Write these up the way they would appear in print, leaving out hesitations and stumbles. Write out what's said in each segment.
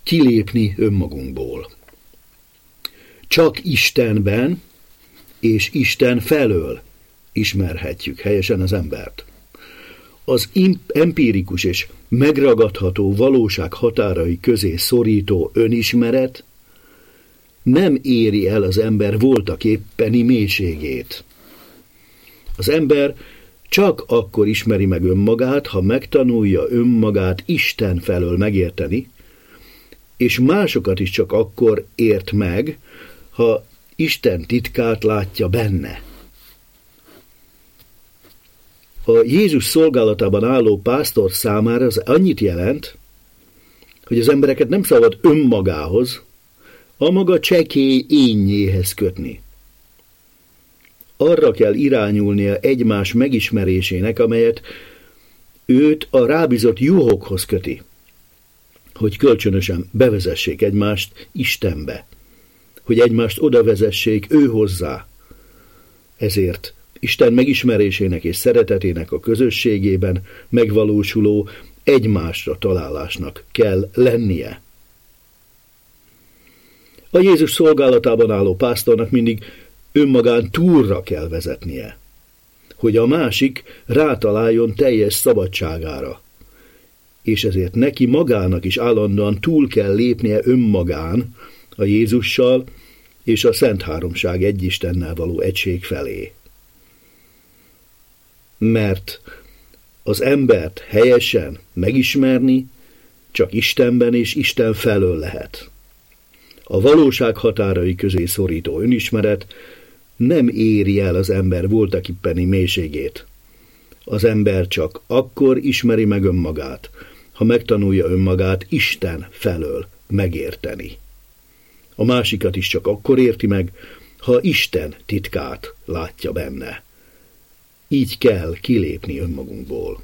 kilépni önmagunkból. Csak Istenben és Isten felől ismerhetjük helyesen az embert. Az empirikus és megragadható valóság határai közé szorító önismeret nem éri el az ember voltaképpeni mélységét. Az ember csak akkor ismeri meg önmagát, ha megtanulja önmagát Isten felől megérteni, és másokat is csak akkor ért meg, ha Isten titkát látja benne. A Jézus szolgálatában álló pásztor számára az annyit jelent, hogy az embereket nem szabad önmagához, a maga csekély énnyéhez kötni. Arra kell irányulnia egymás megismerésének, amelyet őt a rábízott juhokhoz köti, hogy kölcsönösen bevezessék egymást Istenbe, hogy egymást odavezessék ő hozzá. Ezért Isten megismerésének és szeretetének a közösségében megvalósuló egymásra találásnak kell lennie. A Jézus szolgálatában álló pásztornak mindig önmagán túlra kell vezetnie, hogy a másik rátaláljon teljes szabadságára, és ezért neki magának is állandóan túl kell lépnie önmagán a Jézussal és a Szent Háromság egy Istennel való egység felé. Mert az embert helyesen megismerni csak Istenben és Isten felől lehet. A valóság határai közé szorító önismeret nem éri el az ember voltaképpeni mélységét. Az ember csak akkor ismeri meg önmagát, ha megtanulja önmagát Isten felől megérteni. A másikat is csak akkor érti meg, ha Isten titkát látja benne. Így kell kilépni önmagunkból.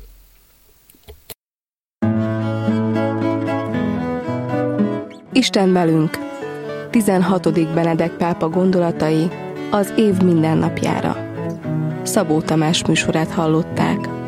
Isten velünk. 16. Benedek pápa gondolatai az év mindennapjára. Szabó Tamás műsorát hallották.